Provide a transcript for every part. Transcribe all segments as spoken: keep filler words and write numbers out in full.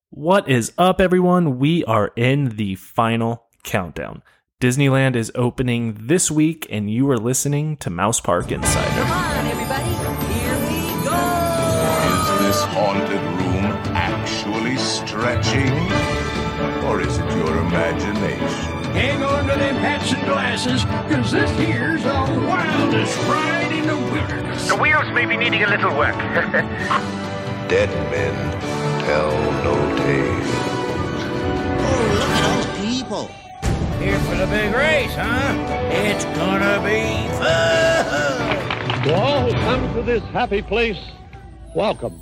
What is up, everyone? We are in the final countdown. Disneyland is opening this week, and you are listening to Mouse Park Insider. Come on, everybody, here we go! Is this haunted room actually stretching? Or is it your imagination? Hang on to them hats and glasses, because this here's the wildest ride in the wilderness. The wheels may be needing a little work. Dead men tell no tales. Oh, look at all the people. Here for the big race, huh? It's gonna be fun! To all who come to this happy place, welcome.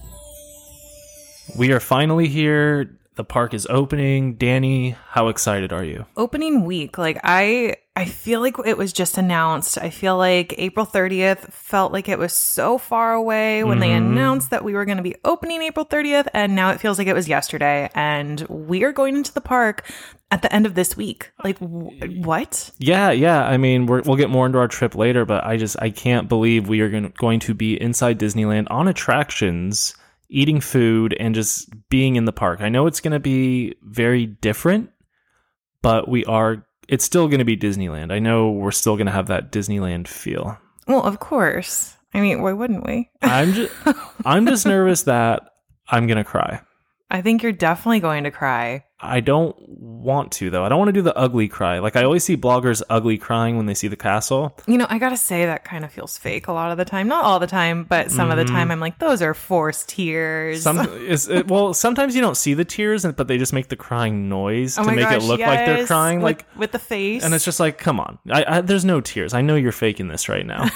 We are finally here. The park is opening. Danny, how excited are you? Opening week, like I I feel like it was just announced. I feel like April thirtieth felt like it was so far away when mm-hmm. they announced that we were going to be opening April thirtieth, and now it feels like it was yesterday, and we are going into the park at the end of this week. Like, w- what? Yeah, yeah. I mean, we're, we'll get more into our trip later, but I just, I can't believe we are gonna, going to be inside Disneyland on attractions, eating food, and just being in the park. I know it's going to be very different, but we are, it's still going to be Disneyland. I know we're still going to have that Disneyland feel. Well, of course. I mean, why wouldn't we? I'm just, I'm just nervous that I'm going to cry. I think you're definitely going to cry. I don't want to, though. I don't want to do the ugly cry. Like, I always see bloggers ugly crying when they see the castle. You know, I gotta say that kind of feels fake a lot of the time. Not all the time, but some mm-hmm. of the time I'm like, those are forced tears. Some, is it, well, sometimes you don't see the tears, but they just make the crying noise oh to make gosh, it look yes, like they're crying. With, like with the face. And it's just like, come on. I, I, there's no tears. I know you're faking this right now.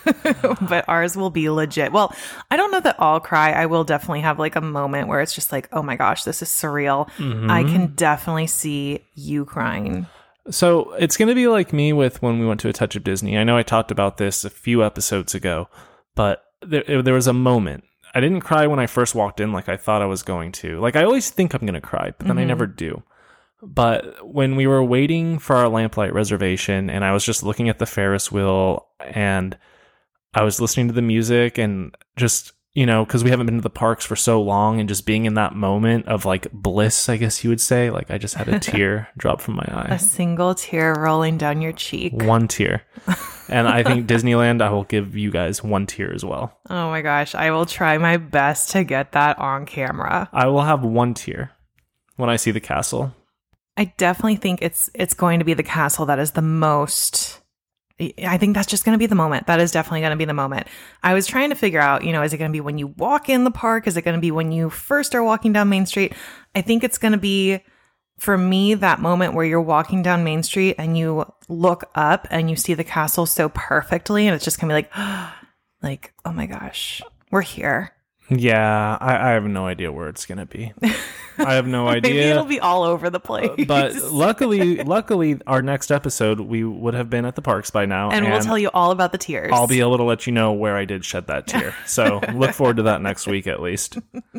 But ours will be legit. Well, I don't know that I'll cry. I will definitely have like a moment where it's just like, oh my gosh, this is surreal. Mm-hmm. I can definitely see you crying. So it's going to be like me with when we went to A Touch of Disney. I know I talked about this a few episodes ago, but there, there was a moment. I didn't cry when I first walked in like I thought I was going to. Like, I always think I'm going to cry, but then mm-hmm. I never do. But when we were waiting for our Lamplight reservation and I was just looking at the Ferris wheel and I was listening to the music and just, you know, because we haven't been to the parks for so long, and just being in that moment of like bliss, I guess you would say, like I just had a tear drop from my eye. A single tear rolling down your cheek. One tear. And I think Disneyland, I will give you guys one tear as well. Oh my gosh. I will try my best to get that on camera. I will have one tear when I see the castle. I definitely think it's it's going to be the castle that is the most... I think that's just going to be the moment. That is definitely going to be the moment. I was trying to figure out, you know, is it going to be when you walk in the park? Is it going to be when you first are walking down Main Street? I think it's going to be, for me, that moment where you're walking down Main Street and you look up and you see the castle so perfectly. And it's just going to be like, like, oh my gosh, we're here. Yeah, I, I have no idea where it's going to be. I have no idea. Maybe it'll be all over the place. Uh, but luckily, luckily, our next episode, we would have been at the parks by now. And, and we'll tell you all about the tears. I'll be able to let you know where I did shed that tear. So look forward to that next week at least.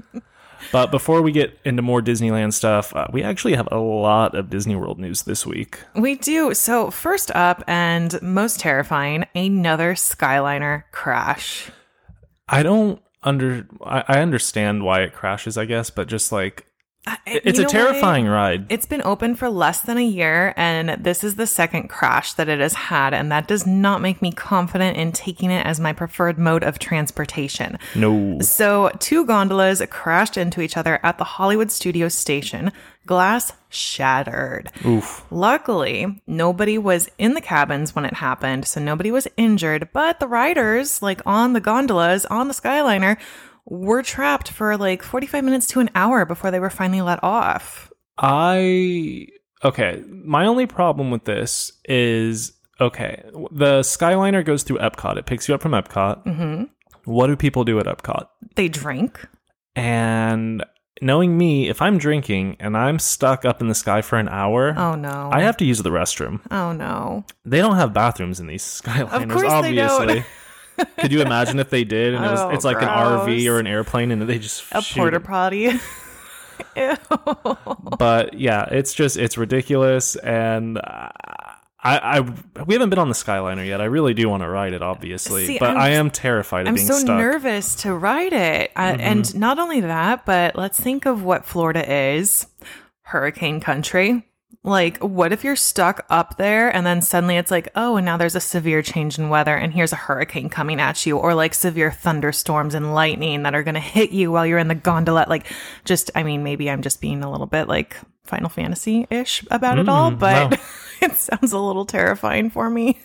But before we get into more Disneyland stuff, uh, we actually have a lot of Disney World news this week. We do. So first up, and most terrifying, another Skyliner crash. I don't under... I, I understand why it crashes, I guess, but just like... Uh, it's a terrifying what? ride. It's been open for less than a year, and this is the second crash that it has had, and that does not make me confident in taking it as my preferred mode of transportation. No. So, two gondolas crashed into each other at the Hollywood Studios station. Glass shattered. Oof. Luckily, nobody was in the cabins when it happened, so nobody was injured, but the riders, like on the gondolas, on the Skyliner, were trapped for like forty-five minutes to an hour before they were finally let off. I, okay, my only problem with this is, okay, the Skyliner goes through Epcot. It picks you up from Epcot. Mm-hmm. What do people do at Epcot? They drink. And knowing me, if I'm drinking and I'm stuck up in the sky for an hour, oh no, I have to use the restroom. Oh no. They don't have bathrooms in these Skyliners, of course obviously. They don't. Could you imagine if they did and it was, oh, it's like gross. an R V or an airplane and they just a shoot porta it. potty? Ew. But yeah, it's just, it's ridiculous. And uh, I, I we haven't been on the Skyliner yet. I really do want to ride it, obviously, See, but I'm I just- am terrified of I'm being so stuck. nervous to ride it. Uh, And not only that, but let's think of what Florida is. Hurricane country. Like, what if you're stuck up there and then suddenly it's like, oh, and now there's a severe change in weather and here's a hurricane coming at you, or like severe thunderstorms and lightning that are going to hit you while you're in the gondola. Like, just, I mean, maybe I'm just being a little bit like Final Fantasy ish about it all, but wow. it sounds a little terrifying for me.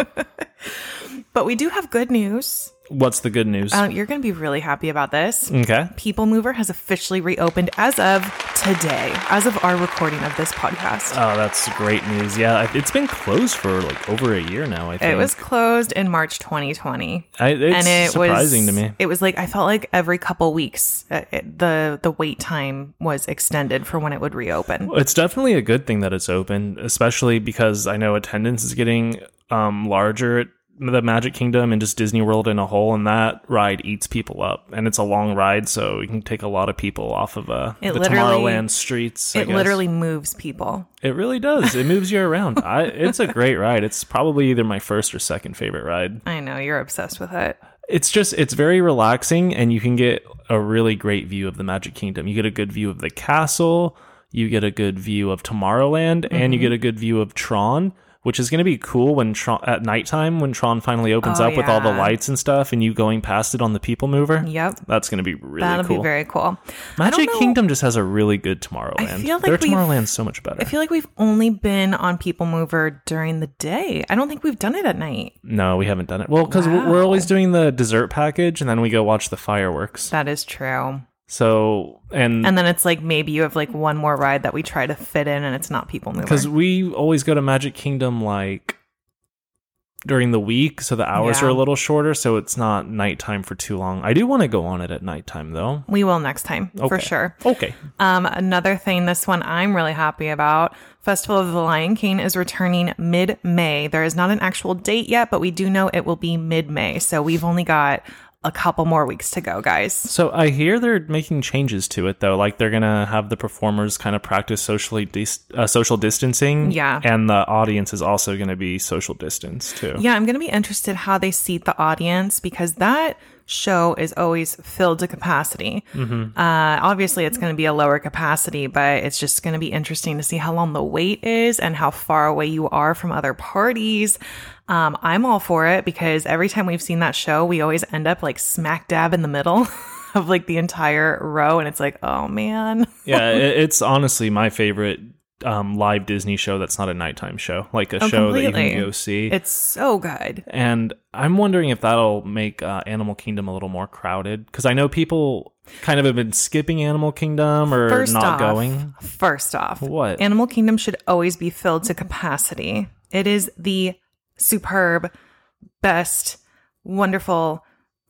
But we do have good news. What's the good news? Um, you're going to be really happy about this. okay. People Mover has officially reopened as of today, as of our recording of this podcast. Oh, that's great news. Yeah, it's been closed for like over a year now, I think. It was closed in March twenty twenty. I, it's and it surprising was, to me. It was like, I felt like every couple weeks, uh, it, the, the wait time was extended for when it would reopen. It's definitely a good thing that it's open, especially because I know attendance is getting um, larger at the Magic Kingdom and just Disney World in a whole, and that ride eats people up. And it's a long ride, so you can take a lot of people off of uh, It the literally- Tomorrowland streets. I It guess. literally moves people. It really does. It moves you around. I, it's a great ride. It's probably either my first or second favorite ride. I know, you're obsessed with it. It's just, it's very relaxing, and you can get a really great view of the Magic Kingdom. You get a good view of the castle, you get a good view of Tomorrowland, Mm-hmm. and you get a good view of Tron, which is going to be cool when Tron, at nighttime when Tron finally opens Oh, up with all the yeah. lights and stuff, and you going past it on the People Mover. Yep. That's going to be really That'll cool. be very cool. I Magic don't know- Kingdom just has a really good Tomorrowland. I feel like Their we've- Tomorrowland's so much better. I feel like we've only been on People Mover during the day. I don't think we've done it at night. No, we haven't done it. Well, because Wow. we're always doing the dessert package, and then we go watch the fireworks. That is true. So, and And then it's like maybe you have like one more ride that we try to fit in and it's not People Mover. because we always go to Magic Kingdom like during the week, so the hours Yeah. are a little shorter, so it's not nighttime for too long. I do want to go on it at nighttime, though. We will next time, for Okay. sure. Okay. Um, another thing, this one I'm really happy about. Festival of the Lion King is returning mid-May. There is not an actual date yet, but we do know it will be mid-May. So we've only got a couple more weeks to go, guys. So I hear they're making changes to it, though. Like they're gonna have the performers kind of practice socially dis- uh, social distancing. Yeah. And the audience is also going to be social distance too. Yeah, I'm going to be interested how they seat the audience because that show is always filled to capacity. Mm-hmm. Uh, obviously, it's going to be a lower capacity, but it's just going to be interesting to see how long the wait is and how far away you are from other parties. Um, I'm all for it because every time we've seen that show, we always end up like smack dab in the middle of like the entire row. And it's like, oh man. Yeah, it, it's honestly my favorite um, live Disney show that's not a nighttime show, like a Oh, show that you completely. can go see. It's so good. And I'm wondering if that'll make uh, Animal Kingdom a little more crowded, because I know people kind of have been skipping Animal Kingdom or First not off, going. First off, What? Animal Kingdom should always be filled to capacity. It is the superb, best, wonderful,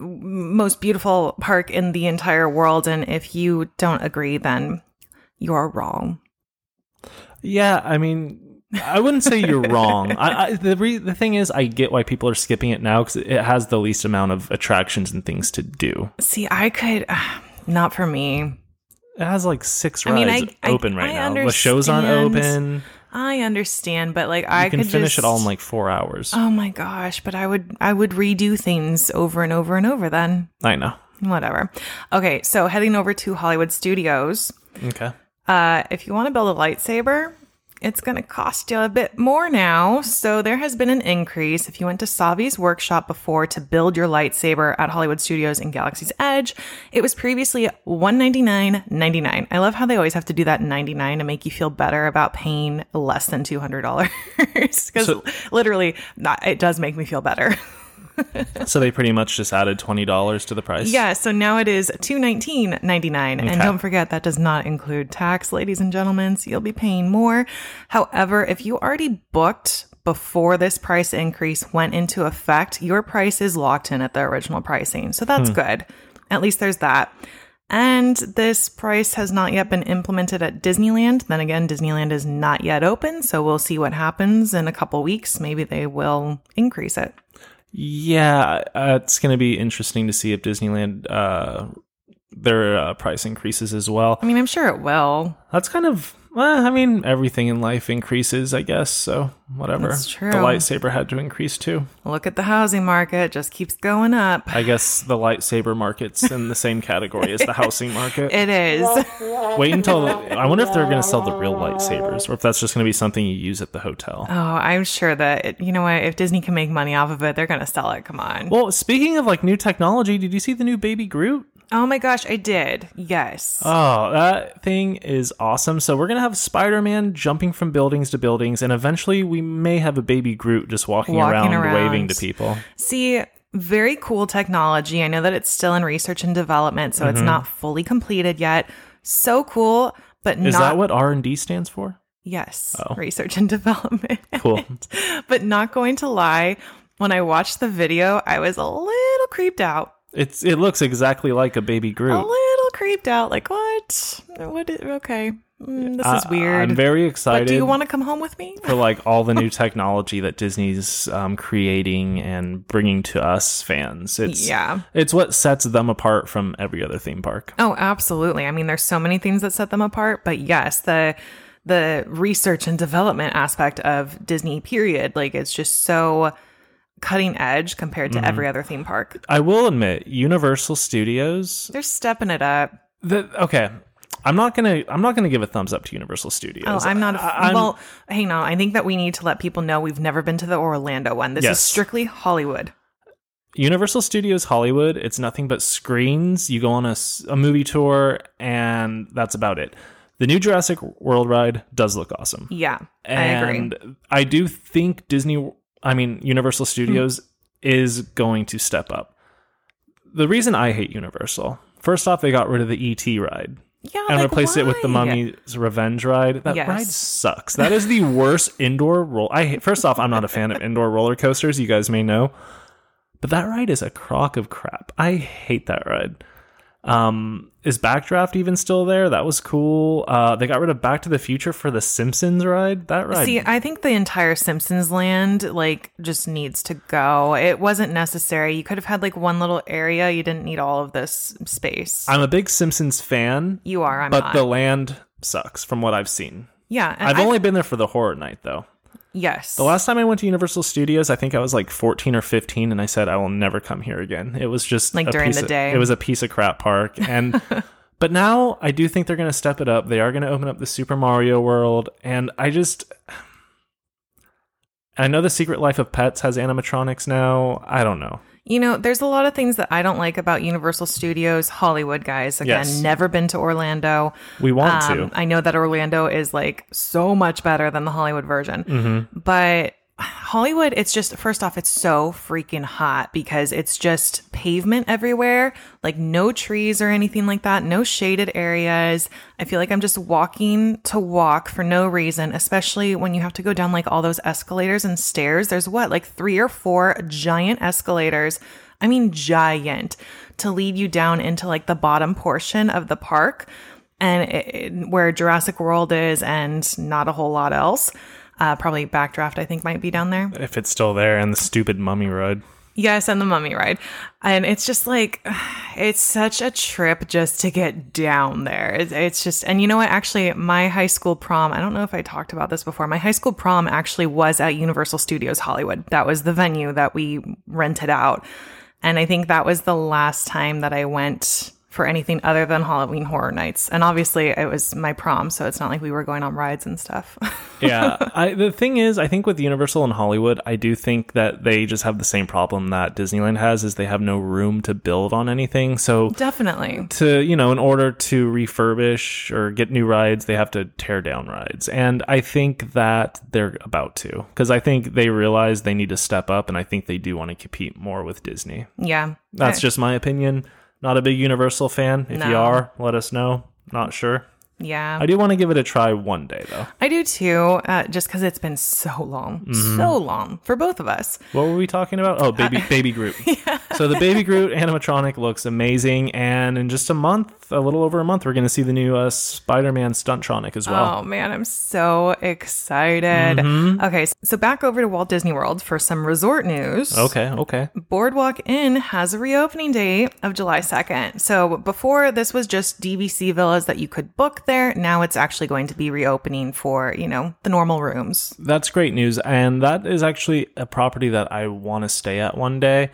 m- most beautiful park in the entire world. And if you don't agree, then you're wrong. Yeah, I mean, I wouldn't say you're wrong. I, I, the re- the thing is, I get why people are skipping it now because it has the least amount of attractions and things to do. See, I could, not for me. It has like six I rides mean, I- I- open right I now. The shows aren't understand. open. I understand, but like You I can could finish just, it all in like four hours. Oh my gosh! But I would, I would redo things over and over and over. Then I know. whatever. Okay, so heading over to Hollywood Studios. Okay. Uh, if you want to build a lightsaber, it's going to cost you a bit more now. So there has been an increase. If you went to Savi's workshop before to build your lightsaber at Hollywood Studios in Galaxy's Edge, it was previously one hundred ninety-nine ninety-nine. I love how they always have to do that ninety-nine to make you feel better about paying less than two hundred dollars. Because So- literally, not, it does make me feel better. So they pretty much just added twenty dollars to the price. Yeah, so now it is two hundred nineteen ninety-nine. And Okay. don't forget, that does not include tax, ladies and gentlemen, so you'll be paying more. However, if you already booked before this price increase went into effect, your price is locked in at the original pricing. So that's good. At least there's that. And this price has not yet been implemented at Disneyland. Then again, Disneyland is not yet open, so we'll see what happens in a couple weeks. Maybe they will increase it. Yeah, uh, it's going to be interesting to see if Disneyland uh, their uh, price increases as well. I mean, I'm sure it will. That's kind of, well, I mean, everything in life increases, I guess. So whatever. That's true. The lightsaber had to increase too. Look at the housing market. Just keeps going up. I guess the lightsaber market's in the same category as the housing market. It is. Wait until, I wonder if they're going to sell the real lightsabers or if that's just going to be something you use at the hotel. Oh, I'm sure that, it, you know what, if Disney can make money off of it, they're going to sell it. Come on. Well, speaking of like new technology, did you see the new Baby Groot? Oh my gosh, I did. Yes. Oh, that thing is awesome. So we're going to have Spider-Man jumping from buildings to buildings, and eventually we may have a Baby Groot just walking, Walking around, around. waving to people. See, very cool technology. I know that it's still in research and development, so it's not fully completed yet. So cool, but Is not... that what R and D stands for? Yes, Oh. research and development. Cool. But not going to lie, when I watched the video, I was a little creeped out. It's It looks exactly like a Baby Groot. A little creeped out. Like, what? What? Is, okay. Mm, this is I- weird. I'm very excited. But do you want to come home with me? for like all the new technology that Disney's um, creating and bringing to us fans. It's Yeah. it's what sets them apart from every other theme park. Oh, absolutely. I mean, there's so many things that set them apart, but yes, the the research and development aspect of Disney, period, like it's just so cutting edge compared to Mm-hmm. every other theme park. I will admit, Universal Studios. They're stepping it up. The, okay, I'm not gonna I'm not gonna give a thumbs up to Universal Studios. Oh, I'm not. A, I- I'm- well, hang on. I think that we need to let people know we've never been to the Orlando one. This Yes. is strictly Hollywood. Universal Studios Hollywood. It's nothing but screens. You go on a, s- a movie tour, and that's about it. The new Jurassic World ride does look awesome. Yeah, I And agree. I do think Disney, I mean, Universal Studios is going to step up. The reason I hate Universal, first off, they got rid of the E T ride Yeah, and like, replaced it with the why? Mummy's Revenge ride. That Yes. ride sucks. That is the worst indoor roll. I hate, first off, I'm not a fan of indoor roller coasters. You guys may know, but that ride is a crock of crap. I hate that ride. Um, is Backdraft even still there? That was cool. Uh, they got rid of Back to the Future for the Simpsons ride. That ride. See, I think the entire Simpsons land like just needs to go. It wasn't necessary. You could have had like one little area. You didn't need all of this space. I'm a big Simpsons fan, you are. I'm but not. the land sucks from what I've seen. yeah, and I've I- only been there for the horror night though. yes. The last time I went to Universal Studios, I think I was like fourteen or fifteen, and I said I will never come here again. It was just Like a during piece the of- day. It was a piece of crap park, and but now I do think they're going to step it up. They are going to open up the Super Mario World, and I just I know the Secret Life of Pets has animatronics now. I don't know. You know, there's a lot of things that I don't like about Universal Studios Hollywood, guys. Again, Yes. never been to Orlando. We want Um, to. I know that Orlando is like so much better than the Hollywood version. Mm-hmm. But Hollywood, it's just, first off, it's so freaking hot because it's just pavement everywhere, like no trees or anything like that, no shaded areas. I feel like I'm just walking to walk for no reason, especially when you have to go down like all those escalators and stairs. There's what, like three or four giant escalators. I mean, giant, to lead you down into like the bottom portion of the park and it, it- where Jurassic World is and not a whole lot else. Uh, probably Backdraft, I think, might be down there. If it's still there, and the stupid Mummy ride. Yes, and the Mummy ride. And it's just like, it's such a trip just to get down there. It's, it's just, and you know what? Actually, my high school prom, I don't know if I talked about this before. My high school prom actually was at Universal Studios Hollywood. That was the venue that we rented out. And I think that was the last time that I went for anything other than Halloween Horror Nights. And obviously it was my prom, so it's not like we were going on rides and stuff. Yeah. I, the thing is, I think with Universal and Hollywood, I do think that they just have the same problem that Disneyland has, is they have no room to build on anything. So Definitely. to, you know, in order to refurbish or get new rides, they have to tear down rides. And I think that they're about to, because I think they realize they need to step up, and I think they do want to compete more with Disney. Yeah. That's I- just my opinion. Not a big Universal fan. If you No. are, let us know. Not sure. Yeah. I do want to give it a try one day, though. I do too, uh, just because it's been so long, Mm-hmm. so long for both of us. What were we talking about? Oh, baby, baby Groot. Yeah. So the baby Groot animatronic looks amazing, and in just a month, a little over a month, we're going to see the new uh, Spider-Man Stuntronic as well. Oh man, I'm so excited. Mm-hmm. Okay, so back over to Walt Disney World for some resort news. Okay, okay. Boardwalk Inn has a reopening date of July second. So before, this was just D V C villas that you could book there. Now it's actually going to be reopening for, you know, the normal rooms. That's great news, and that is actually a property that I want to stay at one day.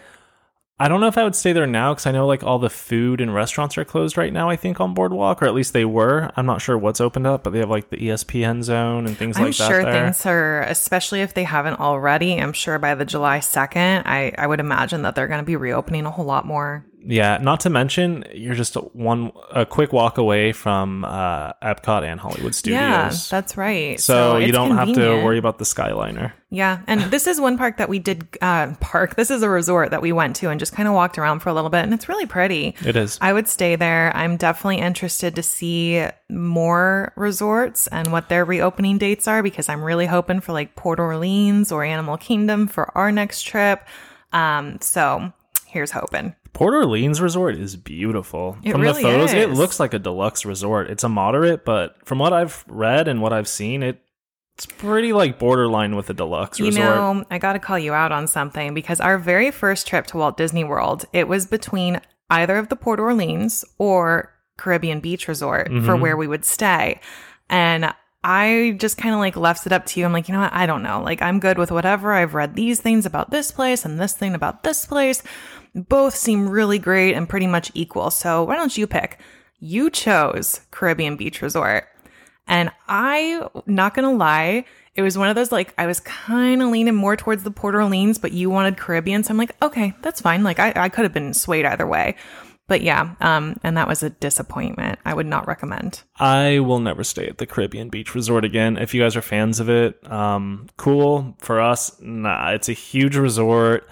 I don't know if I would stay there now because I know like all the food and restaurants are closed right now, I think, on Boardwalk, or at least they were. I'm not sure what's opened up, but they have like the E S P N zone and things I'm like that sure there. things are, especially if they haven't already, I'm sure by the July second, I, I would imagine that they're going to be reopening a whole lot more. Yeah, not to mention you're just one a quick walk away from uh, Epcot and Hollywood Studios. Yeah, that's right. So, you it's don't have to convenient. worry about the Skyliner. Yeah, and this is one park that we did, uh, park, this is a resort that we went to and just kind of walked around for a little bit, and it's really pretty. It is. I would stay there. I'm definitely interested to see more resorts and what their reopening dates are, because I'm really hoping for like Port Orleans or Animal Kingdom for our next trip. Um, so here's hoping. Port Orleans Resort is beautiful. It From really the photos, it is. looks like a deluxe resort. It's a moderate, but from what I've read and what I've seen, it it's pretty like borderline with a deluxe You resort. know, I got to call you out on something, because our very first trip to Walt Disney World, it was between either of the Port Orleans or Caribbean Beach Resort Mm-hmm. for where we would stay. And I just kind of like left it up to you. I'm like, you know what? I don't know. Like, I'm good with whatever. I've read these things about this place and this thing about this place. Both seem really great and pretty much equal. So why don't you pick? You chose Caribbean Beach Resort. And I, not gonna lie, it was one of those, like, I was kind of leaning more towards the Port Orleans, but you wanted Caribbean. So I'm like, okay, that's fine. Like, I, I could have been swayed either way. But yeah, um, and that was a disappointment. I would not recommend. I will never stay at the Caribbean Beach Resort again. If you guys are fans of it, um, cool. For us, nah, it's a huge resort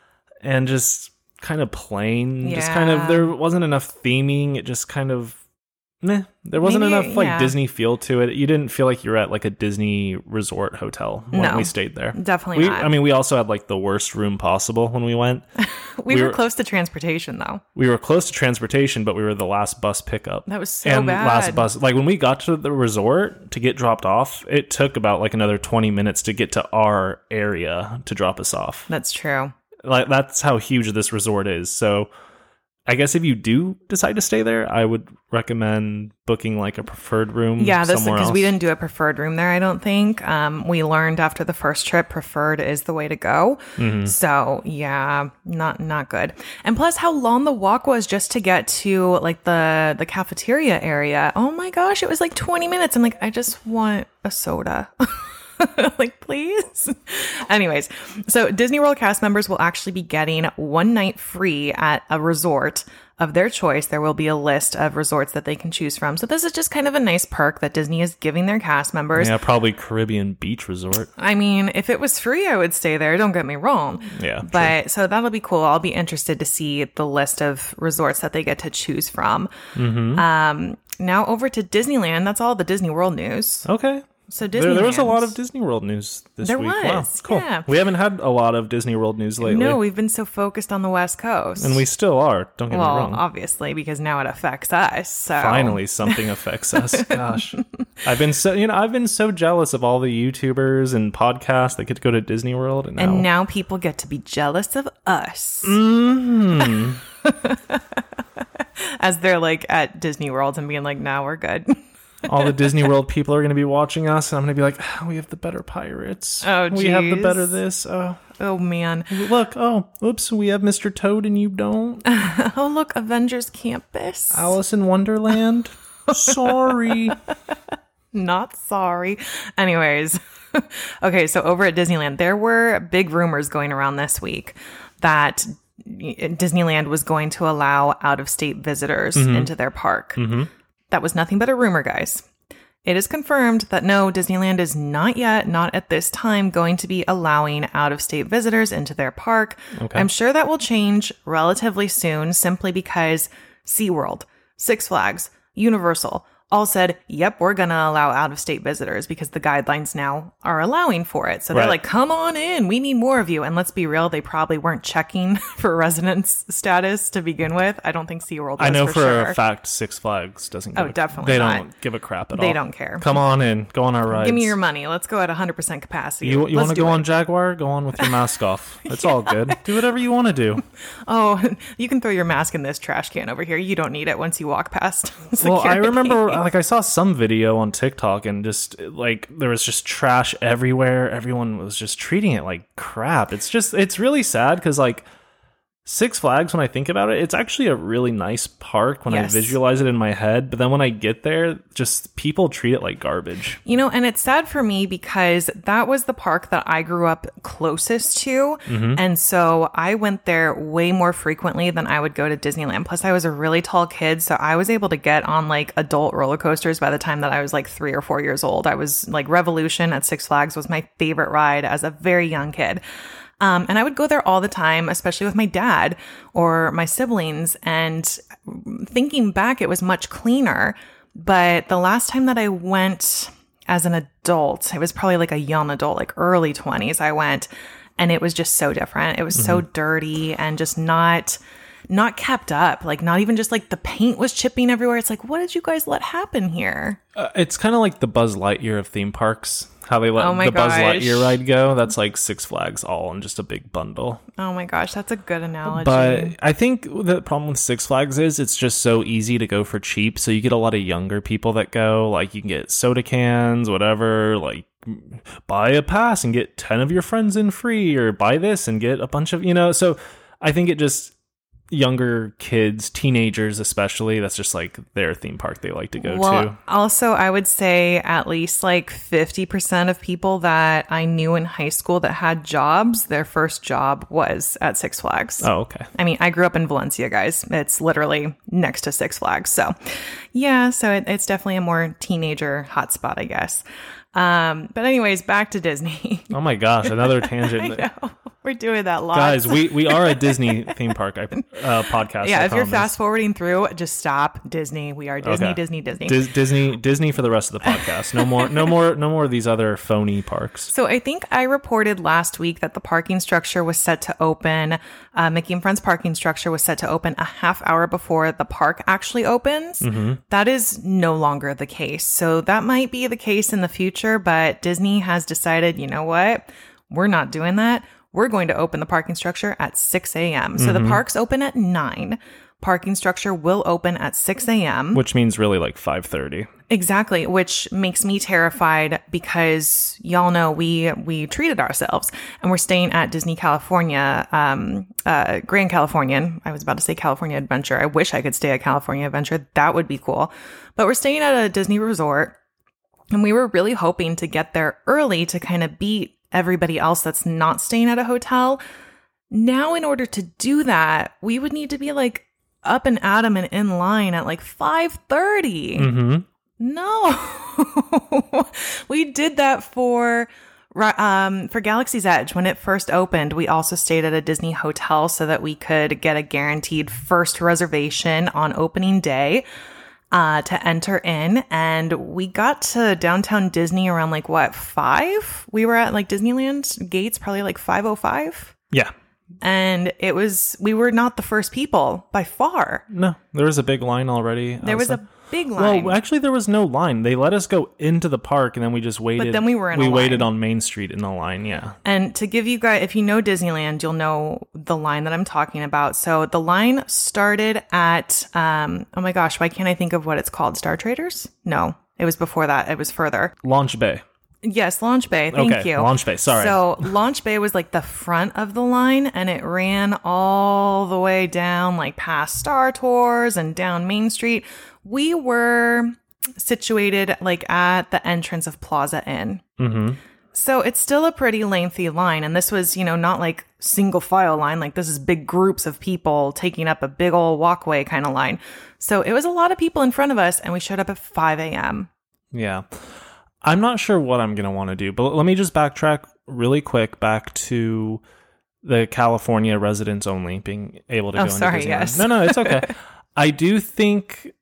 and just kind of plain. Just kind of, Yeah. there wasn't enough theming. It just kind of, meh. There wasn't Maybe, enough like yeah. Disney feel to it. You didn't feel like you were at like a Disney resort hotel when No, we stayed there. definitely We, not. I mean, we also had like the worst room possible when we went. We, we were, were- close to transportation, though. We were close to transportation, but we were the last bus pickup. That was so and bad. last bus, like when we got to the resort to get dropped off, it took about like another twenty minutes to get to our area to drop us off. That's true. Like that's how huge this resort is. So I guess if you do decide to stay there, I would recommend booking like a preferred room. Yeah, that's somewhere because we else. didn't do a preferred room there, I don't think. Um, we learned after the first trip, preferred is the way to go. Mm-hmm. So yeah, not not good. And plus, how long the walk was just to get to like the the cafeteria area. Oh my gosh, it was like twenty minutes. I'm like, I just want a soda. Like, please. Anyways, so Disney World cast members will actually be getting one night free at a resort of their choice. There will be a list of resorts that they can choose from. So this is just kind of a nice perk that Disney is giving their cast members. Yeah, probably Caribbean Beach Resort. I mean, if it was free, I would stay there. Don't get me wrong. Yeah, true. But so that'll be cool. I'll be interested to see the list of resorts that they get to choose from. Mm-hmm. Um, now over to Disneyland. That's all the Disney World news. Okay. So There, there was a Disneyland. lot of Disney World news this There week. was, Wow, cool. yeah. We haven't had a lot of Disney World news lately. No, we've been so focused on the West Coast. and we still are. Don't get well, me wrong. obviously, because now it affects us. So Finally, something affects us. Gosh, I've been so you know I've been so jealous of all the YouTubers and podcasts that get to go to Disney World, and now, And now people get to be jealous of us. Mhm. As they're like at Disney World and being like, now we're good. all the Disney World people are going to be watching us, and I'm going to be like, oh, we have the better pirates. Oh, we have the geez. better this. Oh, Oh, man. look. Oh, oops. We have Mister Toad, and you don't. Oh, look, Avengers Campus. Alice in Wonderland. Sorry. Not sorry. Anyways. Okay, so over at Disneyland, there were big rumors going around this week that Disneyland was going to allow out-of-state visitors into their park. Mm-hmm. That was nothing but a rumor, guys. It is confirmed that no, Disneyland is not yet, not at this time, going to be allowing out-of-state visitors into their park. Okay. I'm sure that will change relatively soon, simply because SeaWorld, Six Flags, Universal, all said, yep, we're going to allow out-of-state visitors because the guidelines now are allowing for it. So they're Right. like, come on in. We need more of you. And let's be real, they probably weren't checking for residence status to begin with. I don't think SeaWorld was I know for, for sure. a fact Six Flags doesn't give Oh, a, definitely They not. don't give a crap at They all. don't care. Come on in. Go on our rides. Give me your money. Let's go at one hundred percent capacity. You, you Let's want to do go it. on Jaguar? Go on with your mask off. It's all good. Do whatever you want to do. Oh, you can throw your mask in this trash can over here. You don't need it once you walk past security. Well, I remember, like, I saw some video on TikTok and just, like, there was just trash everywhere. Everyone was just treating it like crap. It's just, it's really sad because, like, Six Flags, when I think about it, it's actually a really nice park when Yes. I visualize it in my head. But then when I get there, just people treat it like garbage. You know, and it's sad for me because that was the park that I grew up closest to. Mm-hmm. And so I went there way more frequently than I would go to Disneyland. Plus, I was a really tall kid. So I was able to get on like adult roller coasters by the time that I was like three or four years old. I was like Revolution at Six Flags was my favorite ride as a very young kid. Um, and I would go there all the time, especially with my dad or my siblings. And thinking back, it was much cleaner. But the last time that I went as an adult, it was probably like a young adult, like early twenties, I went, and it was just so different. It was so dirty and just not not kept up. Like not even just like the paint was chipping everywhere. It's like, what did you guys let happen here? Uh, it's kind of like the Buzz Lightyear of theme parks. How they let Oh my the Buzz gosh. Lightyear ride go. That's like Six Flags all in just a big bundle. Oh my gosh, that's a good analogy. But I think the problem with Six Flags is it's just so easy to go for cheap. So you get a lot of younger people that go. Like you can get soda cans, whatever. Like buy a pass and get ten of your friends in free, or buy this and get a bunch of, you know. So I think it just younger kids, teenagers especially, that's just like their theme park they like to go well, to. Also, I would say at least like fifty percent of people that I knew in high school that had jobs, their first job was at Six Flags. Oh, okay. I mean, I grew up in Valencia, guys. It's literally next to Six Flags. So, yeah, so it, it's definitely a more teenager hotspot, I guess. Um, but anyways, back to Disney. Oh my gosh, another tangent. I know. We're doing that lots. Guys, we, we are a Disney theme park uh, podcast. yeah, I if you're promise. fast forwarding through, just stop. Disney. We are Disney, Okay. Disney, Disney. Dis- Disney, Disney for the rest of the podcast. No more, no more, no more of these other phony parks. So I think I reported last week that the parking structure was set to open. Uh, Mickey and Friends parking structure was set to open a half hour before the park actually opens. Mm-hmm. That is no longer the case. So that might be the case in the future, but Disney has decided, you know what? We're not doing that. We're going to open the parking structure at six a.m. So Mm-hmm. the park's open at nine. Parking structure will open at six a.m. Which means really like five thirty. Exactly, which makes me terrified because y'all know we we treated ourselves and we're staying at Disney California, um, uh, Grand Californian. I was about to say California Adventure. I wish I could stay at California Adventure. That would be cool. But we're staying at a Disney resort, and we were really hoping to get there early to kind of beat everybody else that's not staying at a hotel. Now, in order to do that, we would need to be like up and at 'em and in line at like five thirty. Mm-hmm. No, we did that for um, for Galaxy's Edge when it first opened. We also stayed at a Disney hotel so that we could get a guaranteed first reservation on opening day uh, to enter in. And we got to downtown Disney around like what, five? We were at like Disneyland gates probably like five oh five. Yeah. And it was, we were not the first people by far. No, there was a big line already. There was a big line. Well, actually, there was no line. They let us go into the park, and then we just waited. then we were in We a waited line. on Main Street in a line. Yeah. And to give you guys, if you know Disneyland, you'll know the line that I'm talking about. So the line started at, um, oh my gosh, why can't I think of what it's called? Star Traders? No, it was before that. It was further. Launch Bay. Yes, Launch Bay. Thank Okay, you. Launch Bay, sorry. So Launch Bay was like the front of the line, and it ran all the way down, like past Star Tours and down Main Street. We were situated like at the entrance of Plaza Inn. Mm-hmm. So it's still a pretty lengthy line. And this was, you know, not like single file line. Like this is big groups of people taking up a big old walkway kind of line. So it was a lot of people in front of us, and we showed up at five a.m. Yeah. I'm not sure what I'm going to want to do, but let me just backtrack really quick back to the California residents only being able to Oh, go into sorry, Disneyland. yes. No, no, it's okay. I do think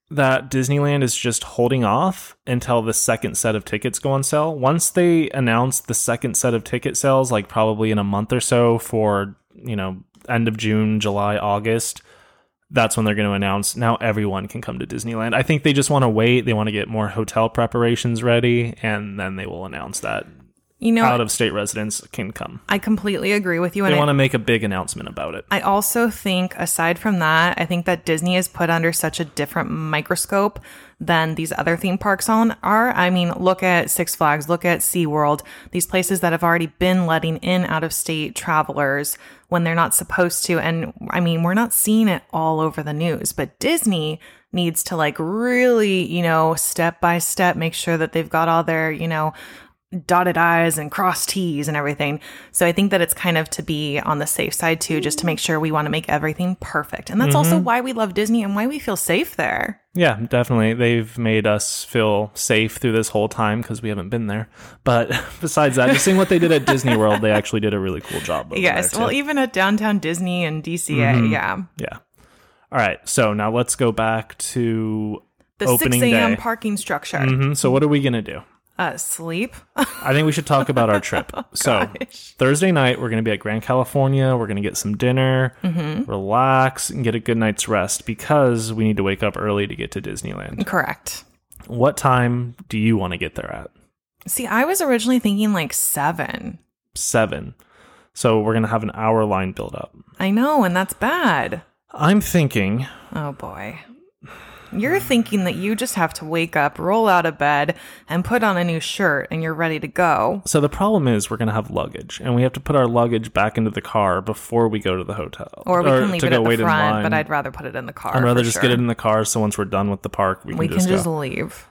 that Disneyland is just holding off until the second set of tickets go on sale. Once they announce the second set of ticket sales, like probably in a month or so for, you know, end of June, July, August, that's when they're going to announce now everyone can come to Disneyland. I think they just want to wait. They want to get more hotel preparations ready, and then they will announce that You know, out of state residents can come. I completely agree with you. They and want I, to make a big announcement about it. I also think, aside from that, I think that Disney is put under such a different microscope than these other theme parks on are. I mean, look at Six Flags, look at SeaWorld, these places that have already been letting in out-of-state travelers when they're not supposed to. And I mean, we're not seeing it all over the news, but Disney needs to like really, you know, step by step, make sure that they've got all their, you know, dotted I's and crossed T's and everything. So I think that it's kind of to be on the safe side too, just to make sure we want to make everything perfect. And that's mm-hmm. also why we love Disney and why we feel safe there. Yeah, definitely. They've made us feel safe through this whole time because we haven't been there. But besides that, just seeing what they did at Disney World, they actually did a really cool job. Over yes. there Well, too. even at Downtown Disney and D C A. Mm-hmm. Yeah. Yeah. All right. So now let's go back to the opening six a.m. day. parking structure. Mm-hmm. So what are we going to do? Uh, sleep. I think we should talk about our trip. Oh, so gosh. Thursday night, we're going to be at Grand California. We're going to get some dinner, Mm-hmm. relax, and get a good night's rest because we need to wake up early to get to Disneyland. Correct. What time do you want to get there at? See, I was originally thinking like seven. Seven. So we're going to have an hour line build up. I know, and that's bad. I'm thinking... Oh, boy. You're thinking that you just have to wake up, roll out of bed, and put on a new shirt, and you're ready to go. So the problem is we're going to have luggage, and we have to put our luggage back into the car before we go to the hotel. Or we can leave to it go at the wait in front, line. but I'd rather put it in the car. I'd rather for just sure. get it in the car, so once we're done with the park, we can We just can just go. leave.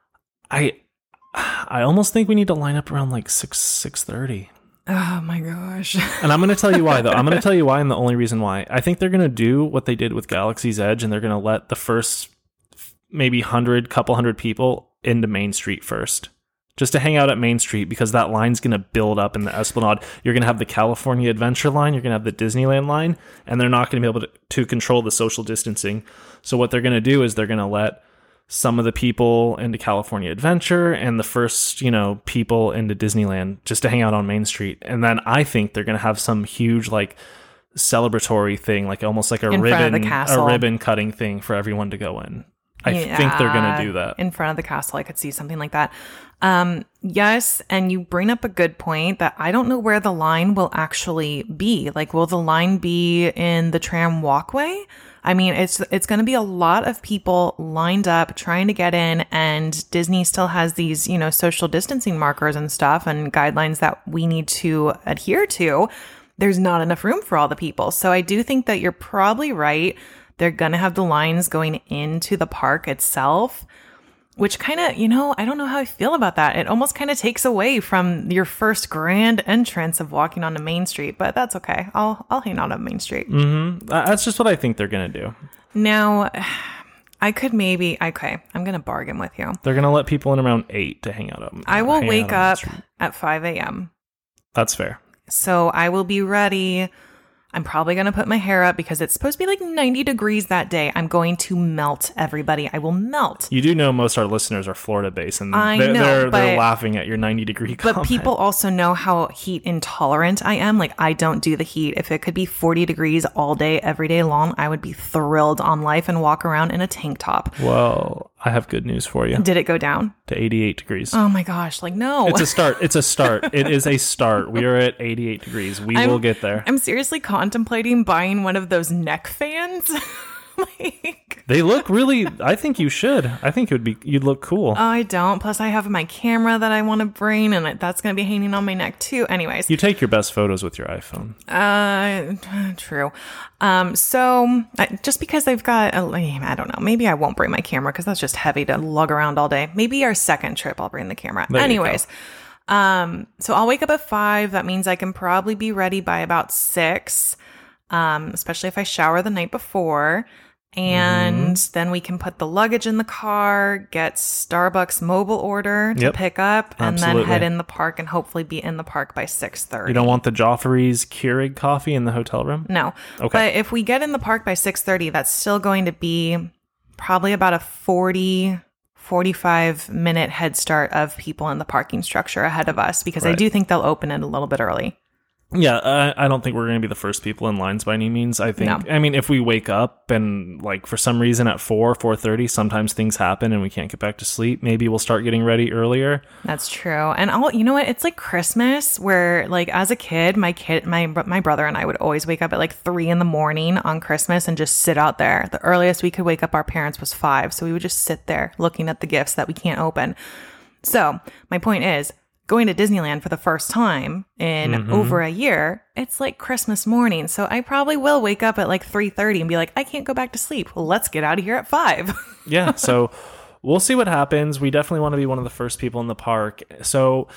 I, I almost think we need to line up around like six, six thirty. Oh, my gosh. And I'm going to tell you why, though. I'm going to tell you why, and the only reason why. I think they're going to do what they did with Galaxy's Edge, and they're going to let the first maybe hundred, couple hundred people into Main Street first, just to hang out at Main Street, because that line's going to build up in the Esplanade. You're going to have the California Adventure line, you're going to have the Disneyland line, and they're not going to be able to, to control the social distancing. So what they're going to do is they're going to let some of the people into California Adventure and the first, you know, people into Disneyland just to hang out on Main Street. And then I think they're going to have some huge, like, celebratory thing, like almost like a In front of ribbon, the castle. a ribbon cutting thing for everyone to go in. I Yeah, think they're going to do that. in front of the castle. I could see something like that. Um, yes, and you bring up a good point that I don't know where the line will actually be. Like, will the line be in the tram walkway? I mean, it's it's going to be a lot of people lined up trying to get in, and Disney still has these, you know, social distancing markers and stuff and guidelines that we need to adhere to. There's not enough room for all the people. So I do think that you're probably right. They're going to have the lines going into the park itself, which kind of, you know, I don't know how I feel about that. It almost kind of takes away from your first grand entrance of walking onto Main Street, but that's okay. I'll I'll hang out on Main Street. Mm-hmm. That's just what I think they're going to do. Now, I could maybe, okay, I'm going to bargain with you. They're going to let people in around eight to hang out on I will hang wake out on Main up Street. at five a.m. That's fair. So I will be ready. I'm probably going to put my hair up because it's supposed to be like ninety degrees that day. I'm going to melt everybody. I will melt. You do know most of our listeners are Florida based, and I they're, know, they're, they're but- laughing at your ninety degree But comment. people also know how heat intolerant I am. Like, I don't do the heat. If it could be forty degrees all day, every day long, I would be thrilled on life and walk around in a tank top. Well, I have good news for you. Did it go down? To eighty-eight degrees. Oh my gosh. Like, no. It's a start. It's a start. It is a start. We are at eighty-eight degrees. We I'm- will get there. I'm seriously contemplating buying one of those neck fans. Like, They look really. I think you should. I think it would be. You'd look cool. I don't. Plus, I have my camera that I want to bring, and it- that's going to be hanging on my neck too. Anyways, You take your best photos with your iPhone. uh, true. Um, so I, just because I've got, a, I don't know, maybe I won't bring my camera because that's just heavy to lug around all day. Maybe our second trip, I'll bring the camera. There you Anyways, um, so I'll wake up at five. That means I can probably be ready by about six. Um, especially if I shower the night before. And Mm-hmm. then we can put the luggage in the car, get Starbucks mobile order to Yep. pick up, and Absolutely. then head in the park and hopefully be in the park by six thirty. You don't want the Joffrey's Keurig coffee in the hotel room? No. Okay. But if we get in the park by six thirty, that's still going to be probably about a forty, forty-five minute head start of people in the parking structure ahead of us, because I Right. do think they'll open it a little bit early. Yeah, I, I don't think we're going to be the first people in lines by any means. I think, No. I mean, if we wake up and like for some reason at four, four thirty, sometimes things happen and we can't get back to sleep. Maybe we'll start getting ready earlier. That's true. And I'll, you know what? It's like Christmas where like as a kid, my kid, my, my brother and I would always wake up at like three in the morning on Christmas and just sit out there. The earliest we could wake up our parents was five. So we would just sit there looking at the gifts that we can't open. So my point is, going to Disneyland for the first time in Mm-hmm. over a year, it's like Christmas morning. So I probably will wake up at like three thirty and be like, I can't go back to sleep. Well, let's get out of here at five. Yeah, so we'll see what happens. We definitely want to be one of the first people in the park. So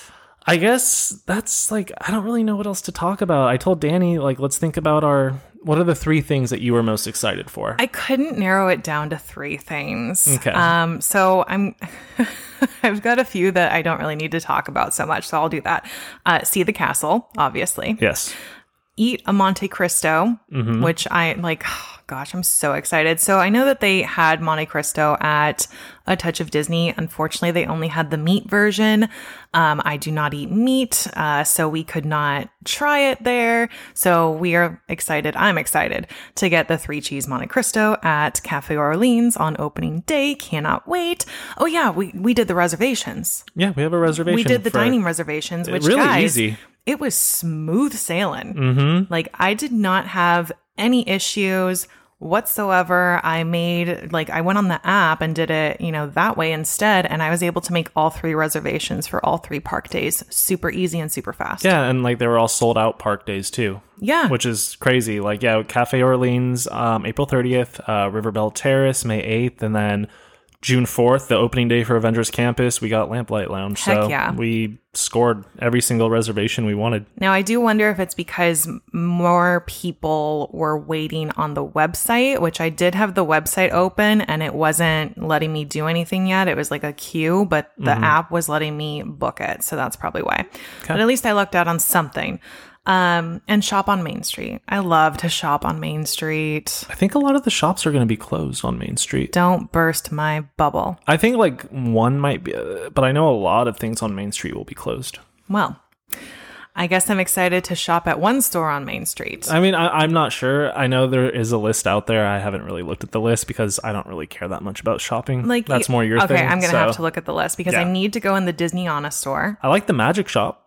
I guess that's like, I don't really know what else to talk about. I told Danny, like, let's think about our, what are the three things that you were most excited for? I couldn't narrow it down to three things. Okay. Um, so I'm, I've got a few that I don't really need to talk about so much. So I'll do that. Uh, see the castle, obviously. Yes. Eat a Monte Cristo, Mm-hmm. which I like. Oh, gosh, I'm so excited. So I know that they had Monte Cristo at A Touch of Disney. Unfortunately, they only had the meat version. Um, I do not eat meat, uh, so we could not try it there. So we are excited. I'm excited to get the three cheese Monte Cristo at Cafe Orleans on opening day. Cannot wait. Oh yeah, we we did the reservations. Yeah, we have a reservation. We did the for- dining reservations, which really guys, easy. it was smooth sailing. Mm-hmm. Like I did not have any issues whatsoever. I made like I went on the app and did it, you know, that way instead, and I was able to make all three reservations for all three park days super easy and super fast. Yeah, and like they were all sold out park days too. Yeah. Which is crazy. Like, yeah, Cafe Orleans, um, April thirtieth, uh, Riverbell Terrace, May eighth, and then June fourth, the opening day for Avengers Campus, we got Lamplight Lounge. Heck so yeah. we scored every single reservation we wanted. Now, I do wonder if it's because more people were waiting on the website, which I did have the website open and it wasn't letting me do anything yet. It was like a queue, but the app was letting me book it. So that's probably why. But at least I lucked out on something. Um, and shop on Main Street. I love to shop on Main Street. I think a lot of the shops are going to be closed on Main Street. Don't burst my bubble. I think like one might be, uh, but I know a lot of things on Main Street will be closed. Well, I guess I'm excited to shop at one store on Main Street. I mean, I, I'm not sure. I know there is a list out there. I haven't really looked at the list because I don't really care that much about shopping. Like That's more your okay, thing. I'm gonna so- have to look at the list because I Yeah. need to go in the Disneyana store. I like the Magic Shop.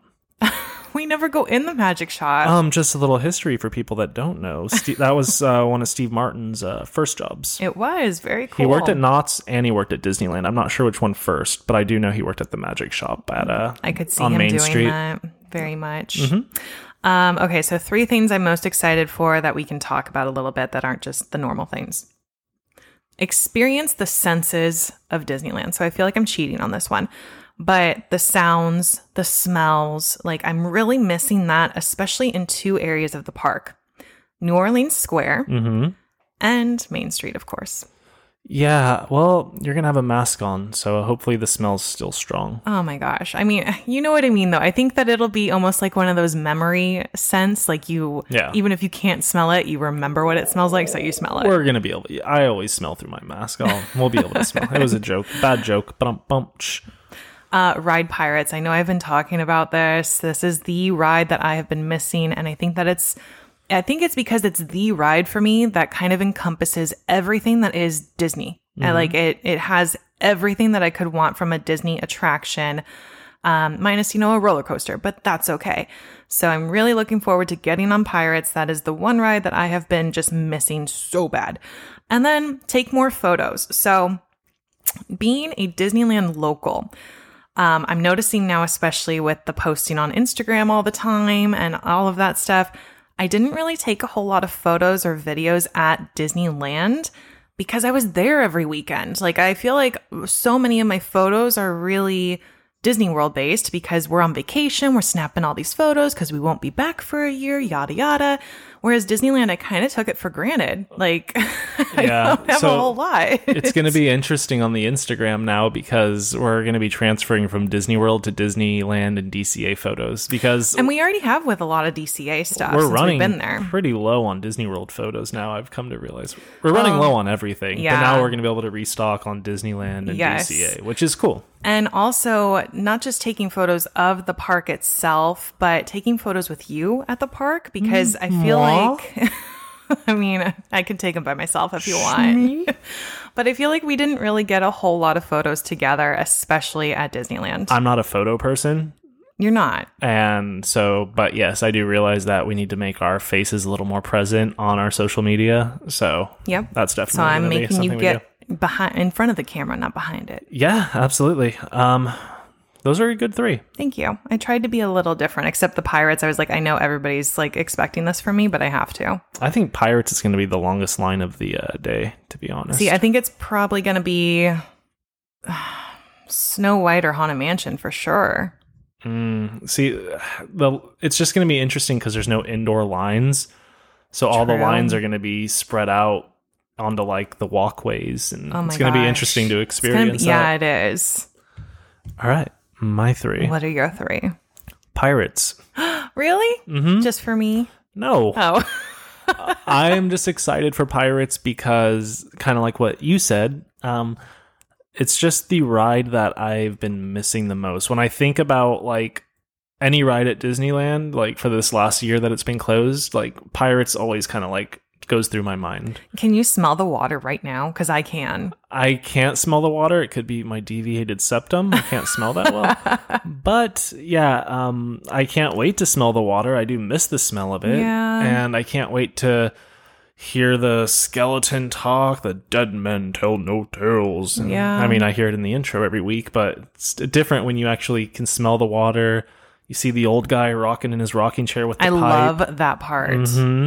We never go in the magic shop. Um, just a little history for people that don't know. Steve, that was uh, one of Steve Martin's uh, first jobs. It was very cool. He worked at Knott's and he worked at Disneyland. I'm not sure which one first, but I do know he worked at the Magic Shop at uh, I could see on him Main doing Street. that very much. Um, okay, so three things I'm most excited for that we can talk about a little bit that aren't just the normal things. Experience the senses of Disneyland. So I feel like I'm cheating on this one. But the sounds, the smells, like I'm really missing that, especially in two areas of the park. New Orleans Square Mm-hmm. and Main Street, of course. Yeah, well, you're going to have a mask on, so hopefully the smell's still strong. Oh my gosh. I mean, you know what I mean, though. I think that it'll be almost like one of those memory scents. Like you, Yeah. even if you can't smell it, you remember what it smells like, so you smell it. We're going to be able to, I always smell through my mask. I'll, we'll be able to smell. It was a joke. Bad joke. Bump, bump. Shh. Uh, Ride Pirates. I know I've been talking about this. This is the ride that I have been missing. And I think that it's, I think it's because it's the ride for me that kind of encompasses everything that is Disney. I like it. It has everything that I could want from a Disney attraction, um, minus, you know, a roller coaster, but that's okay. So I'm really looking forward to getting on Pirates. That is the one ride that I have been just missing so bad. And then take more photos. So being a Disneyland local, Um, I'm noticing now, especially with the posting on Instagram all the time and all of that stuff, I didn't really take a whole lot of photos or videos at Disneyland because I was there every weekend. Like, I feel like so many of my photos are really Disney World based because we're on vacation, we're snapping all these photos because we won't be back for a year, yada, yada. Whereas Disneyland, I kind of took it for granted. Like, I Yeah, don't have so a whole lot. It's going to be interesting on the Instagram now because we're going to be transferring from Disney World to Disneyland and D C A photos because And we already have with a lot of D C A stuff we're since running we've been there. pretty low on Disney World photos now. I've come to realize we're running Oh, low on everything, yeah. but now we're going to be able to restock on Disneyland and Yes. D C A, which is cool. And also, not just taking photos of the park itself, but taking photos with you at the park because I feel Aw. like, I mean, I could take them by myself if you want. But I feel like we didn't really get a whole lot of photos together, especially at Disneyland. I'm not a photo person. You're not. And so, but yes, I do realize that we need to make our faces a little more present on our social media. So, Yep. that's definitely So I'm gonna be making something you we get do. behind in front of the camera, not behind it. Yeah, absolutely. Um, those are a good three. Thank you. I tried to be a little different, except the pirates. I was like, I know everybody's like expecting this from me, but I have to. I think Pirates is going to be the longest line of the uh, day, to be honest. See, I think it's probably going to be uh, Snow White or Haunted Mansion for sure. Mm, see, the it's just going to be interesting because there's no indoor lines, so all the True. lines are going to be spread out onto like the walkways, and Oh my it's going to be gosh. interesting to It's gonna experience be- yeah, that. it is. All right, my three What are your three? Pirates. Really? Mm-hmm. Just for me? No, Oh, I'm just excited for Pirates because, kind of like what you said, um, it's just the ride that I've been missing the most. When I think about like any ride at Disneyland, like for this last year that it's been closed, like Pirates always kind of like goes through my mind. can you smell the water right now? Because I can. I can't smell the water. It could be my deviated septum. I can't smell that well. But yeah, um, I can't wait to smell the water. I do miss the smell of it. Yeah. And I can't wait to hear the skeleton talk. The dead men tell no tales. And, Yeah. I mean, I hear it in the intro every week, but it's different when you actually can smell the water. You see the old guy rocking in his rocking chair with the I pipe. love that part. hmm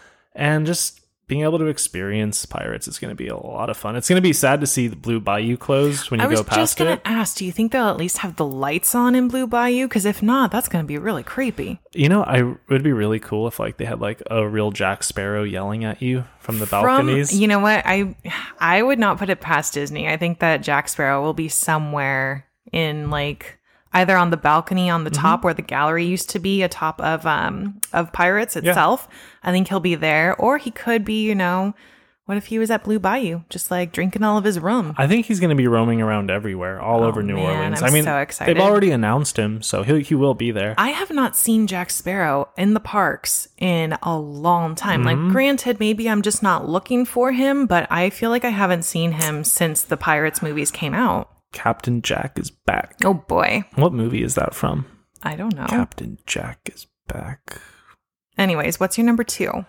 And just being able to experience Pirates is going to be a lot of fun. It's going to be sad to see the Blue Bayou closed when you I was go past just going it. to ask, do you think they'll at least have the lights on in Blue Bayou? Because if not, that's going to be really creepy. You know, I it would be really cool if like they had like a real Jack Sparrow yelling at you from the From, balconies. you know what? I I would not put it past Disney. I think that Jack Sparrow will be somewhere in like either on the balcony on the Mm-hmm. top where the gallery used to be atop of um of Pirates itself. I think he'll be there, or he could be, you know, what if he was at Blue Bayou just like drinking all of his rum? I think he's going to be roaming around everywhere, all Oh, over New man, Orleans. I'm I mean, so excited. they've already announced him, so he he will be there. I have not seen Jack Sparrow in the parks in a long time. Mm-hmm. Like, granted, maybe I'm just not looking for him, but I feel like I haven't seen him since the Pirates movies came out. Captain Jack is back. Oh boy. What movie is that from? I don't know. Captain Jack is back. Anyways, what's your number two?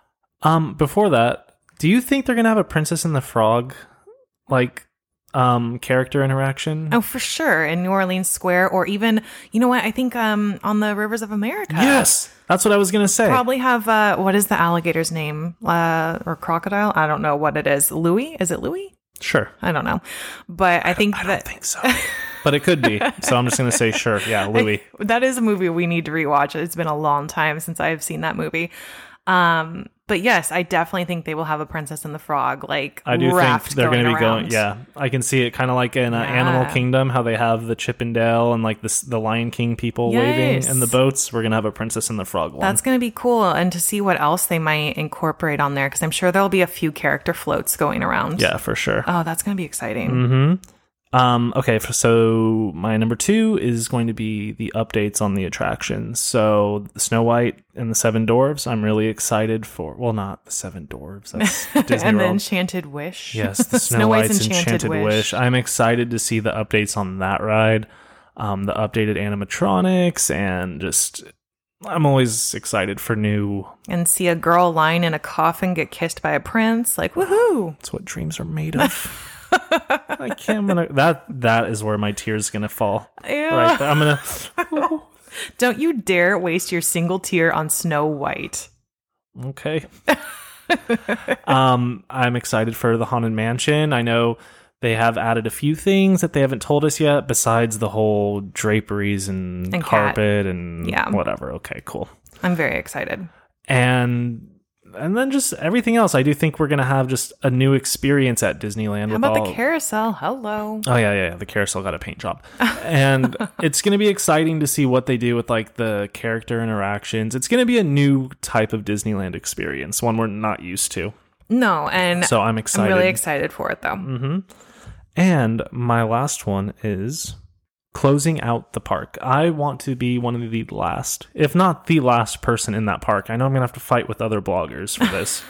Um, before that, do you think they're gonna have a Princess and the Frog, like, um, character interaction? Oh, for sure. In New Orleans Square, or even, you know what? I think um on the Rivers of America. Yes, that's what I was gonna say. Probably have, uh, what is the alligator's name? Uh, or crocodile? I don't know what it is. Louis? Is it Louis? Sure. I don't know. But I think I don't that. think so, but it could be. So I'm just gonna say sure. Yeah, Louis. That is a movie we need to rewatch. It's been a long time since I've seen that movie. Um, but yes, I definitely think they will have a Princess and the Frog like I do think raft they're going going to be going. around. Yeah, I can see it kind of like in uh, Animal Yeah. Kingdom, how they have the Chippendale and like the the Lion King people waving Yes. in the boats. We're gonna have a Princess and the Frog one. That's going to be cool. And to see what else they might incorporate on there, because I'm sure there'll be a few character floats going around. Yeah, for sure. Oh, that's going to be exciting. Mm-hmm. Um, okay, f- so my number two is going to be the updates on the attractions. So Snow White and the Seven Dwarfs, I'm really excited for. Well, not the Seven Dwarfs. That's Disney and the World. Enchanted Wish. Yes, the Snow, White's Enchanted, Wish. I'm excited to see the updates on that ride, um, the updated animatronics, and just I'm always excited for new. And see a girl lying in a coffin get kissed by a prince. Like, woohoo. That's what dreams are made of. I can't. I'm gonna, that that is where my tears gonna fall. Ew. Right there. I'm gonna. Don't you dare waste your single tear on Snow White. Okay. um, I'm excited for the Haunted Mansion. I know they have added a few things that they haven't told us yet, besides the whole draperies and, And cat. carpet and Yeah. whatever. Okay, cool. I'm very excited. And and then just everything else. I do think we're going to have just a new experience at Disneyland. How with about all... the carousel? Hello. Oh, yeah, yeah, yeah. The carousel got a paint job. And it's going to be exciting to see what they do with like the character interactions. It's going to be a new type of Disneyland experience, one we're not used to. No, and So I'm excited. I'm really excited for it, though. Mm-hmm. And my last one is closing out the park. I want to be one of the last, if not the last person in that park. I know I'm going to have to fight with other bloggers for this.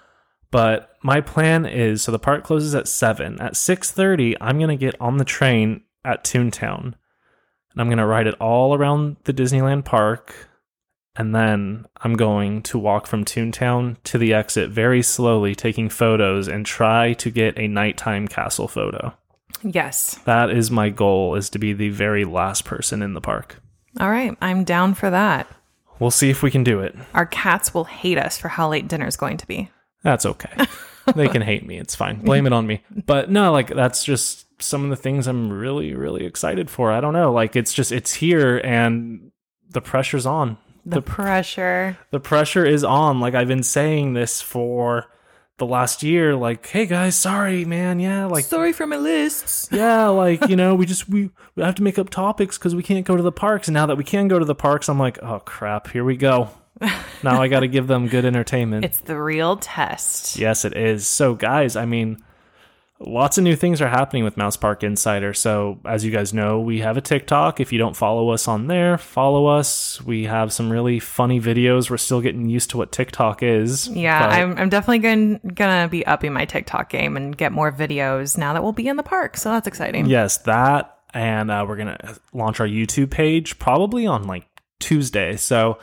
But my plan is, so the park closes at seven. At six thirty, I'm going to get on the train at Toontown. And I'm going to ride it all around the Disneyland park. And then I'm going to walk from Toontown to the exit very slowly, taking photos and try to get a nighttime castle photo. Yes. That is my goal, is to be the very last person in the park. All right. I'm down for that. We'll see if we can do it. Our cats will hate us for how late dinner's going to be. That's okay. They can hate me. It's fine. Blame it on me. But no, like, that's just some of the things I'm really, really excited for. I don't know. Like, it's just, it's here and the pressure's on. The, the pressure. The pressure is on. Like, I've been saying this for the last year. Like, hey guys, sorry, man. Yeah, like, sorry for my lists. Yeah, like, you know, we just we, we have to make up topics because we can't go to the parks. And now that we can go to the parks, I'm like, oh crap, here we go. Now I got to give them good entertainment. It's the real test. Yes, it is. So, guys, I mean, lots of new things are happening with Mouse Park Insider. So, as you guys know, we have a TikTok. If you don't follow us on there, follow us. We have some really funny videos. We're still getting used to what TikTok is. Yeah, but... I'm I'm definitely going gonna be upping my TikTok game and get more videos now that we'll be in the park. So that's exciting. Yes, that, and uh, we're gonna launch our YouTube page probably on like Tuesday. So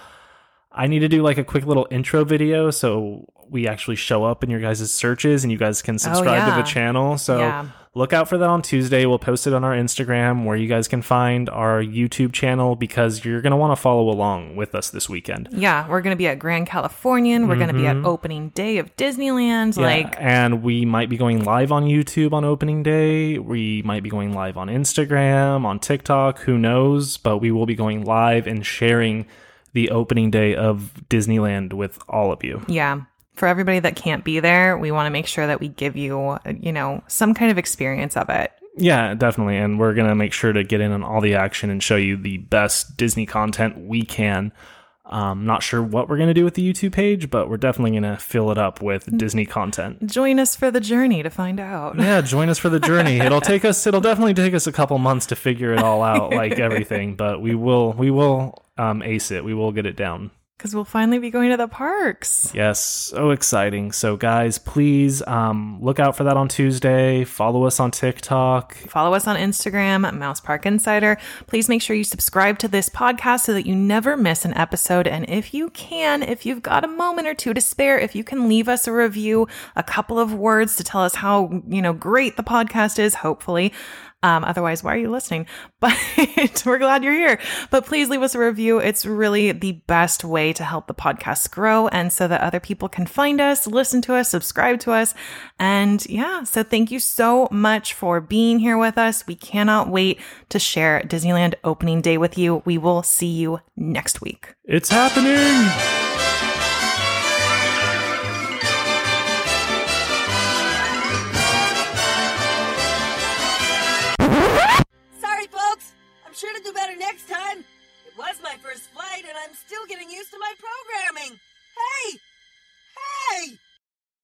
I need to do like a quick little intro video so we actually show up in your guys' searches and you guys can subscribe oh, yeah. to the channel. So yeah. Look out for that on Tuesday. We'll post it on our Instagram where you guys can find our YouTube channel because you're going to want to follow along with us this weekend. Yeah, we're going to be at Grand Californian. We're mm-hmm. going to be at opening day of Disneyland. Yeah, like, and we might be going live on YouTube on opening day. We might be going live on Instagram, on TikTok, who knows? But we will be going live and sharing the opening day of Disneyland with all of you. Yeah. For everybody that can't be there, we want to make sure that we give you, you know, some kind of experience of it. Yeah, definitely. And we're going to make sure to get in on all the action and show you the best Disney content we can. Um, not sure what we're going to do with the YouTube page, but we're definitely going to fill it up with Disney content. Join us for the journey to find out. Yeah, join us for the journey. It'll take us, it'll definitely take us a couple months to figure it all out, like everything, but we will, we will um, ace it. We will get it down. Because we'll finally be going to the parks. Yes, so exciting. So guys, please um, look out for that on Tuesday. Follow us on TikTok. Follow us on Instagram, Mouse Park Insider. Please make sure you subscribe to this podcast so that you never miss an episode. And if you can, if you've got a moment or two to spare, if you can leave us a review, a couple of words to tell us how, you know, great the podcast is, hopefully. Um, otherwise, why are you listening? But we're glad you're here. But please leave us a review. It's really the best way to help the podcast grow and so that other people can find us, listen to us, subscribe to us. And yeah, so thank you so much for being here with us. We cannot wait to share Disneyland opening day with you. We will see you next week. It's happening.